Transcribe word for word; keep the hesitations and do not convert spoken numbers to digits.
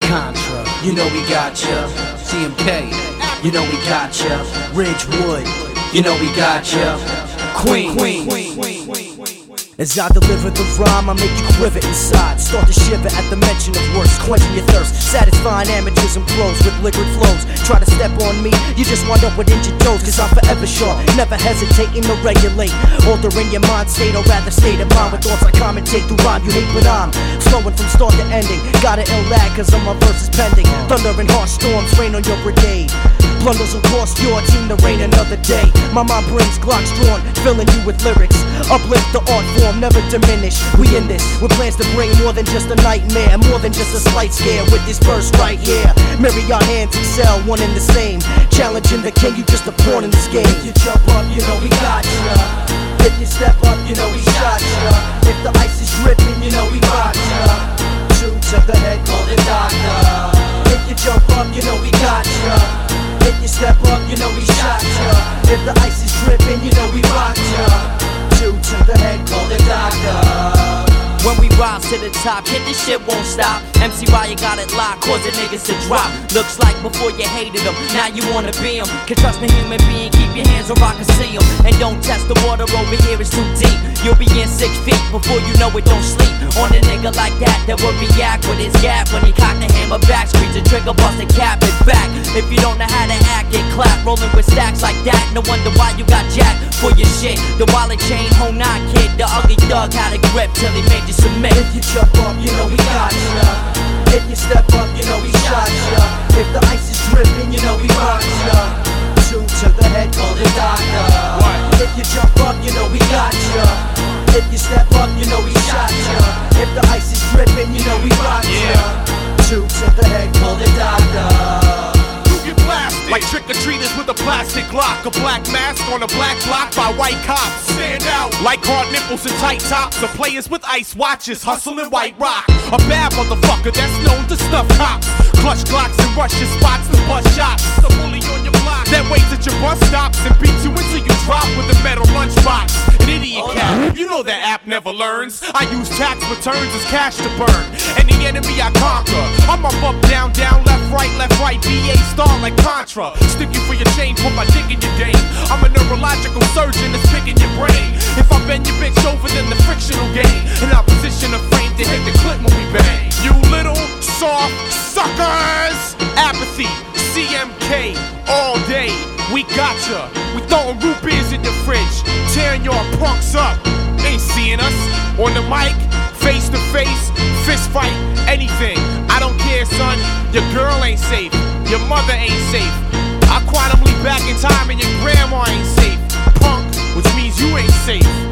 Contra, you know we got ya. C M K, you know we got ya. Ridgewood, you know we got ya. Queen, Queen, Queen. As I deliver the rhyme, I make you quiver inside. Start to shiver at the mention of words, quenching your thirst, satisfying amateurs and pros with liquid flows. Try to step on me, you just wind up with injured toes. Cause I'm forever sharp, never hesitating to regulate. Altering your mind state, or rather state of mind. With thoughts I commentate through rhyme you hate, but I'm flowing from start to ending. Got an ill lag cause of my verses pending. Thunder and harsh storms rain on your brigade. Blunders will cost your team to reign another day. My mind brings Glocks drawn, filling you with lyrics. Uplift the art form, never diminish. We in this with plans to bring more than just a nightmare, more than just a slight scare with this verse right here. Marry our hands, excel, one and the same. Challenging the king, you just a pawn in this game. If you jump up, you know we got ya. If you step up, you know we shot ya. If the ice is dripping, you know we rock ya. Two to the head, call the doctor. If you jump up, you know we got ya. If you step up, you know we shot ya. If the ice is dripping, you know we rock ya. Two to the head, call the doctor. When we rise to the top, hit this shit won't stop. M C Riot got it locked, causing niggas to drop. Looks like before you hated them, now you wanna be them. Can trust a human being, keep your hands where I can see them. And don't test the water over here, it's too deep. You'll be in six feet before you know it, don't sleep. On a nigga like that, that would react with his gap. When he cocked the hammer back, squeeze the trigger, bust the cap it back. If you don't know how to act, get clapped. Rolling with stacks like that, no wonder why you got jacked for your shit. The wallet chain, home nine kid, the ugly thug had a grip till he made you submit. If you jump up, you know we got ya. If you step up, you know we shot ya. If the ice is dripping, you know we rock ya. Two to the head, call the doctor. If you jump up, you know we got ya. If you step up, you know we shot ya. If the ice is dripping, you know we rock ya. Two to the head, call the doctor. Like trick-or-treaters with a plastic Glock. A black mask on a black block by white cops. Stand out like hard nipples and tight tops. The players with ice watches hustling white rock. A bad motherfucker that's known to stuff cops. Clutch Glocks and rush your spots to bust shots. The bully on your block that waits at your bus stops and beats you until you drop with a metal lunchbox. An idiot cat, you know that app never learns. I use tax returns as cash to burn. Any enemy I conquer, I'm up, up, down, down, left, right, left, right. B A star like Contra. Stick you for your change, put my dick in your game. I'm a neurological surgeon that's picking your brain. If I bend your bitch over, then the frictional game. In opposition of frame to hit the clip when we bang. You little soft suckers. Apathy, C M K, all day. We gotcha. We throwing root beers in the fridge, tearing your punks up. Ain't seeing us on the mic, face to face, fist fight, anything. I don't care, son. Your girl ain't safe. Your mother ain't safe. I quantum leap back in time and your grandma ain't safe. Punk, which means you ain't safe.